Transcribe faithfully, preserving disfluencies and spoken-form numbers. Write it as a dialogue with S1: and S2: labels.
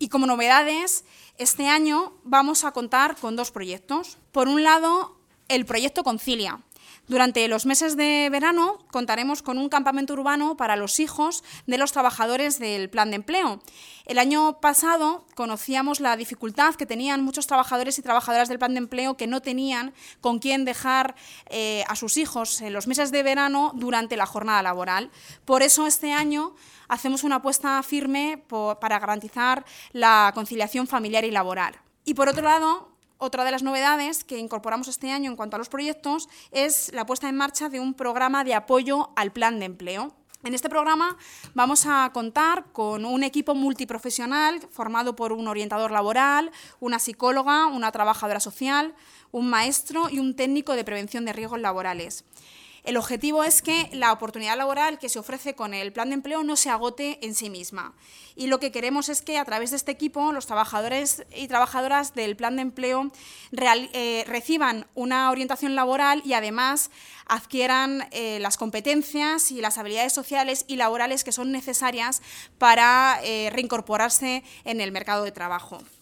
S1: Y como novedades, este año vamos a contar con dos proyectos. Por un lado, el proyecto Concilia. Durante los meses de verano contaremos con un campamento urbano para los hijos de los trabajadores del plan de empleo. El año pasado conocíamos la dificultad que tenían muchos trabajadores y trabajadoras del plan de empleo que no tenían con quién dejar eh, a sus hijos en los meses de verano durante la jornada laboral. Por eso este año hacemos una apuesta firme por, para garantizar la conciliación familiar y laboral. Y por otro lado, otra de las novedades que incorporamos este año en cuanto a los proyectos es la puesta en marcha de un programa de apoyo al plan de empleo. En este programa vamos a contar con un equipo multiprofesional formado por un orientador laboral, una psicóloga, una trabajadora social, un maestro y un técnico de prevención de riesgos laborales. El objetivo es que la oportunidad laboral que se ofrece con el plan de empleo no se agote en sí misma. Y lo que queremos es que a través de este equipo los trabajadores y trabajadoras del plan de empleo real, eh, reciban una orientación laboral y además adquieran eh, las competencias y las habilidades sociales y laborales que son necesarias para eh, reincorporarse en el mercado de trabajo.